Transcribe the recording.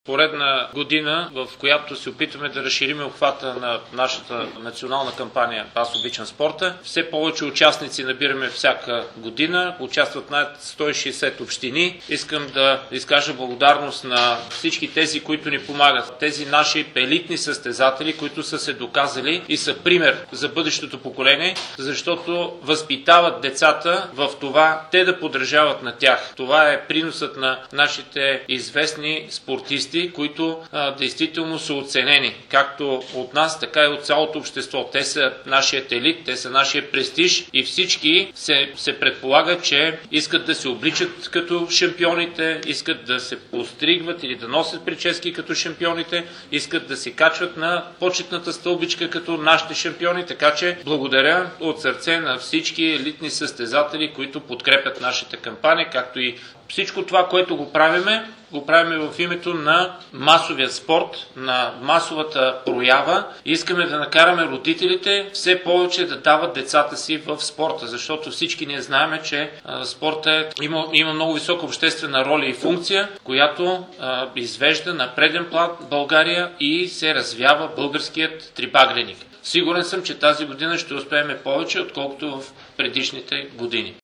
Поредна година, в която се опитваме да разширим обхвата на нашата национална кампания "Аз обичам спорта". Все повече участници набираме всяка година, участват над 160 общини. Искам да изкажа благодарност на всички тези, които ни помагат. Тези наши елитни състезатели, които са се доказали и са пример за бъдещото поколение, защото възпитават децата в това те да подражават на тях. Това е приносът на нашите известни спортисти, които действително са оценени, както от нас, така и от цялото общество. Те са нашият елит, те са нашия престиж и всички се предполага, че искат да се обличат като шампионите, искат да се постригват или да носят прически като шампионите, искат да се качват на почетната стълбичка като нашите шампиони, така че благодаря от сърце на всички елитни състезатели, които подкрепят нашата кампания, както и всичко това, което го правиме в името на масовия спорт, на масовата проява. Искаме да накараме родителите все повече да дават децата си в спорта, защото всички ние знаем, че спортът има много висока обществена роля и функция, която извежда на преден план България и се развява българският трибагреник. Сигурен съм, че тази година ще успеем повече, отколкото в предишните години.